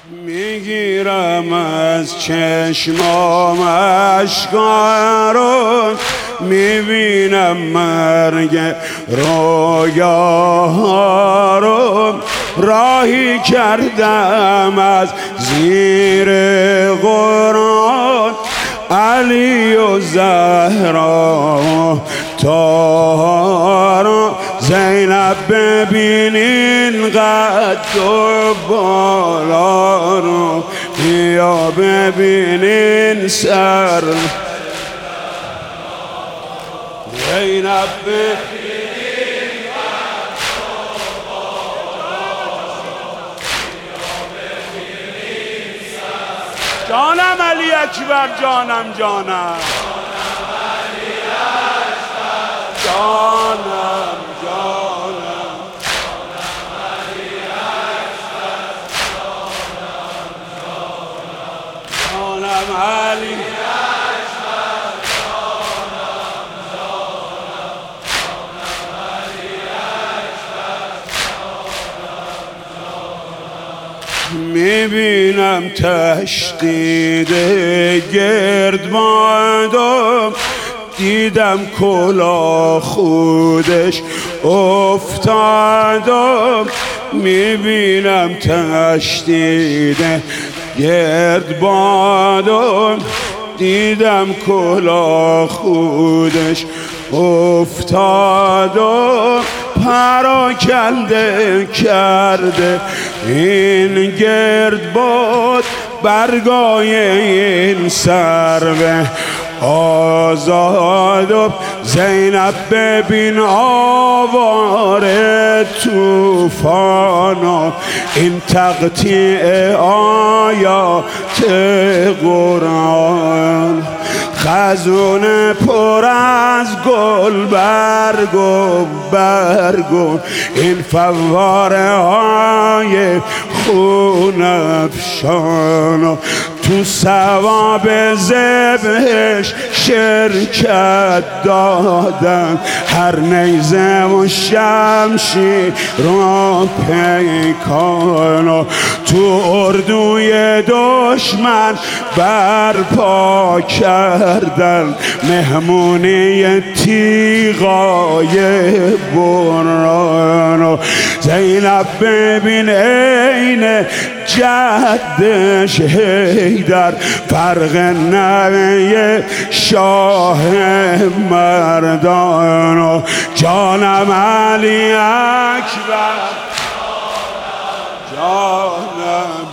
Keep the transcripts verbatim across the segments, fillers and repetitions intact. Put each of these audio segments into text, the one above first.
میگیرم از چشمام اشکا رو، میبینم مرگ رویاها رو. راهی کردم از زیر قرآن، علی و زهرا و طاهرا. زینب ببینین قد و بالا رو، بیا ببینین سر. زینب ببینین قد و بالا رو، بیا ببینین سر. جانم علی اکبر، جانم جانم جانم جانم جانم علی میبینم تشدید گردبادم، دیدم کلاه خودش افتادم. میبینم تشدید گردبادم، دیدم کلاه خودش افتادم. پراکنده کرده این گردباد، برگای این سرو آزادم. زینب ببین آواره توفانم، این تقطیع آیات قرآن. خزون پر از گل برگ و برگون، این فواره های خون افشان. تو ثواب ذبحش شرکت دادن، هر نیزه و شمشیر را پیکان. تو اردوی دشمن برپا کردن، مهمونی تیغای بران. زینب ببین عین جدش حیدر، فرق نوی شاه مردان. جانم علی اکبر، جانم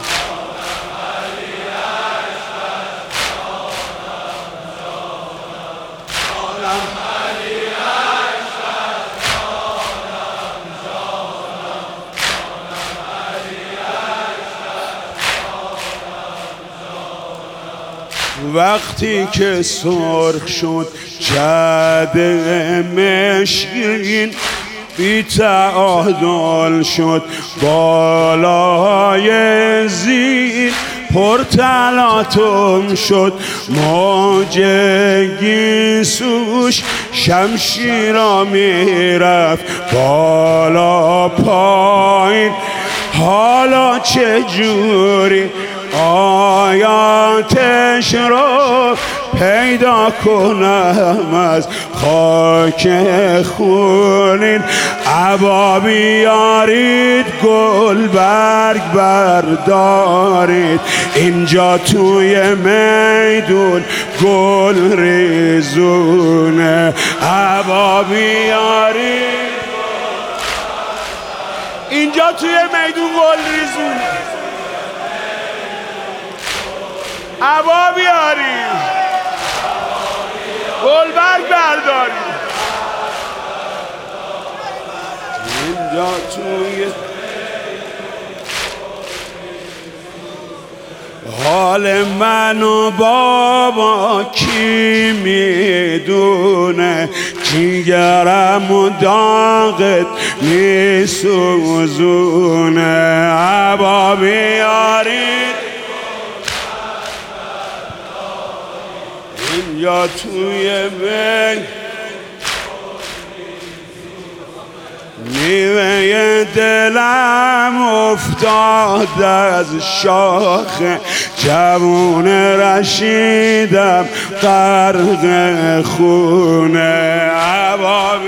وقتی که سرخ شد چد مشکین، بی تعادل شد بالای زین. پر تلاطم شد موج گیسوش، شمشیرا میرفت بالا پایین. حالا چه جوری آیاتش رو پیدا کنم از خاک خونین. عبا بیارید گل برگ بردارید، اینجا توی میدون گل ریزونه. عبا بیارید اینجا توی میدون گل ریزونه. عبا بیاریم، گلبرگ برداریم، اینجا توی حال من و بابا کی میدونه، جیگرم و داغت میسوزونه. عبا بیارید اینجا توی می میوه دلم افتاد از شاخ جوون رشیدم غرق خونه عبابی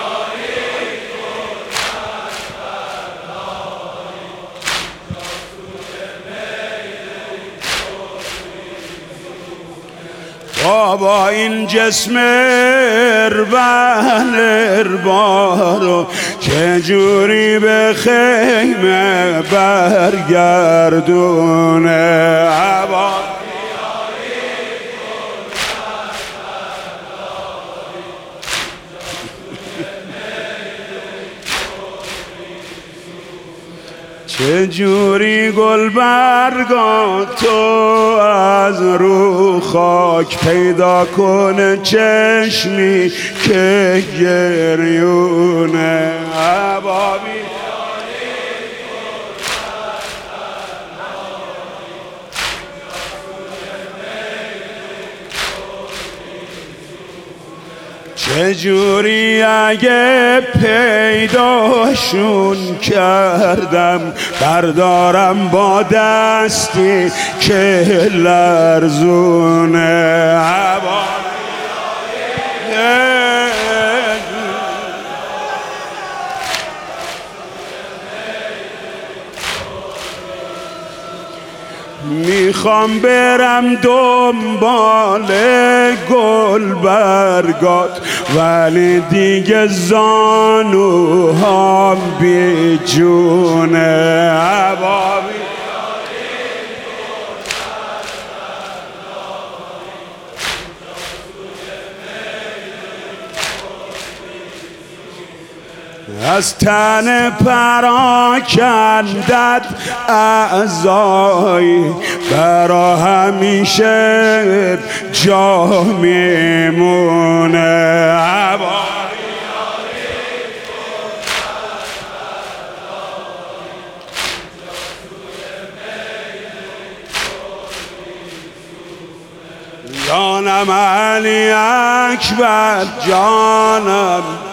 بابا این جسم اربن اربارو چجوری به خیمه برگردونه عبا چجوری گل برگا تو از رو خاک پیدا کنه چشمی که گریونه عبابی چجوری اگه پیداشون کردم بردارم با دستی که لرزونه عبا میخوام برم دنبال گل برگات ولی دیگه زانوهام بی جونه عبابی از تن پراکندت اعضایی برا همیشه جا میمونه جانم علی اکبر جانم